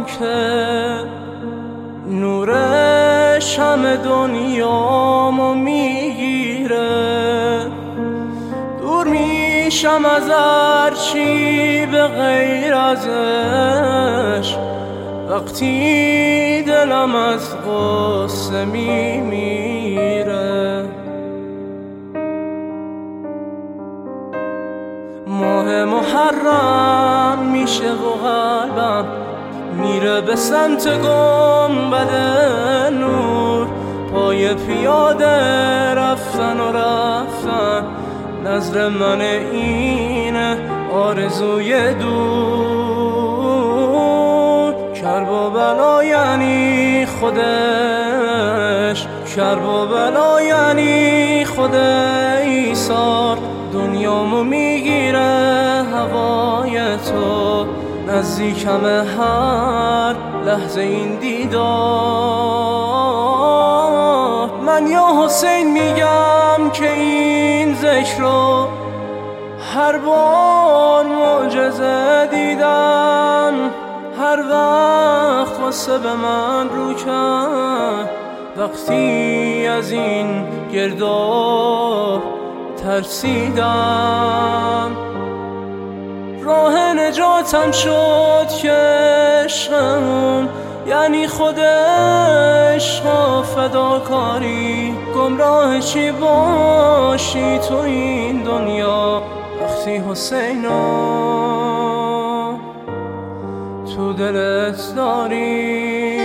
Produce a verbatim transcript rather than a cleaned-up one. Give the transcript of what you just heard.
که نورش همه دنیامو میگیره. دور میشم از هرچی به غیر ازش وقتی دلم از غصه میمیره. ماه محرم میشه و قلبم میره به سمت گنبد نور. پای پیاده رفتن و رفتن نظر من اینه آرزوی دور. کرب و بلا یعنی خودش، کرب و بلا یعنی خود ایثار. دنیامو میگیره هوای تو، نزدیکم هر لحظه این دیدار. من یا حسین میگم که این ذکر رو هر بار معجزه دیدم. هر وقت واسه به من رو کرد وقتی از این گرداب ترسیدم. راه نجاتم شد که عشقمون یعنی خود عشق و فداکاری. گمراه چی باشی تو این دنیا وقتی حسینو تو دلت داری.